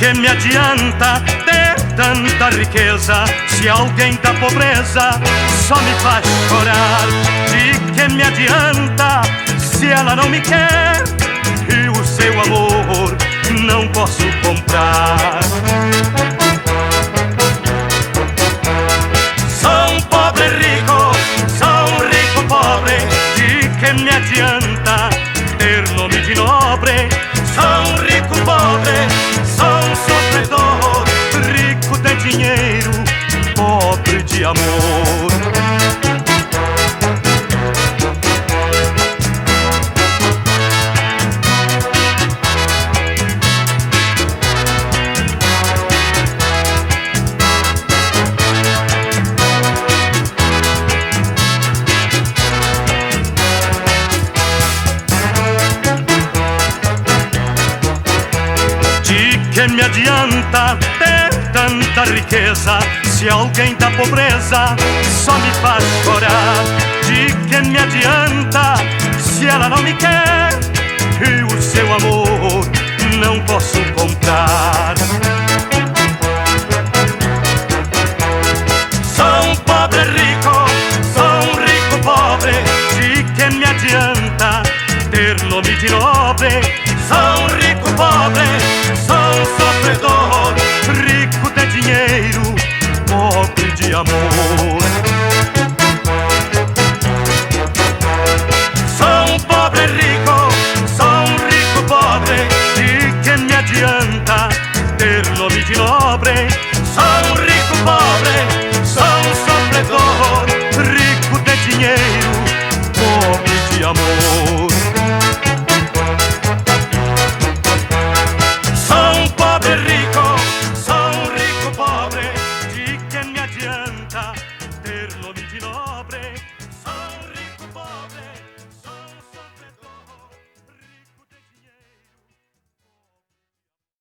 que me adianta ter tanta riqueza se alguém da pobreza só me faz chorar? De que me adianta se ela não me quer e o seu amor não posso comprar? Sou pobre rico, sou rico pobre, de que me adianta ter nome de nobre? Sou rico pobre, sou sofredor, rico de dinheiro, pobre de amor. Que me adianta ter tanta riqueza se alguém da pobreza só me faz chorar? De que me adianta se ela não me quer e o seu amor não posso comprar? Sou pobre rico, sou rico pobre, de que me adianta ter nome de nobre? Sou rico pobre, sou sofredor, rico de dinheiro, pobre de amor. Sou pobre rico, sou rico pobre, de que me adianta ter nome de nobre? Sou rico pobre, sou sofredor, rico de dinheiro, pobre de amor. Ter nome de nós.